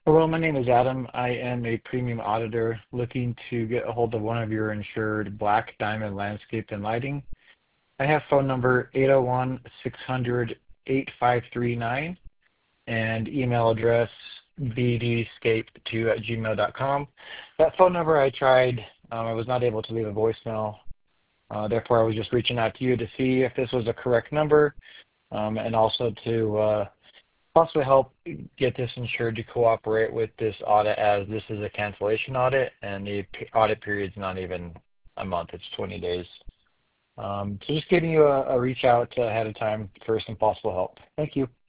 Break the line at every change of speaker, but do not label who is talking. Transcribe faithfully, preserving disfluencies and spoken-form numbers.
Hello, my name is Adam. I am a premium auditor looking to get a hold of one of your insured Black Diamond Landscape and Lighting. I have phone number eight oh one, six hundred, eight five three nine and email address b d scape two at gmail dot com. That phone number I tried, um, I was not able to leave a voicemail. Uh, therefore, I was just reaching out to you to see if this was a correct number, um, and also to uh, possibly help get this insured to cooperate with this audit, as this is a cancellation audit and the p- audit period is not even a month, it's twenty days. Um, so just giving you a, a reach out ahead of time for some possible help. Thank you.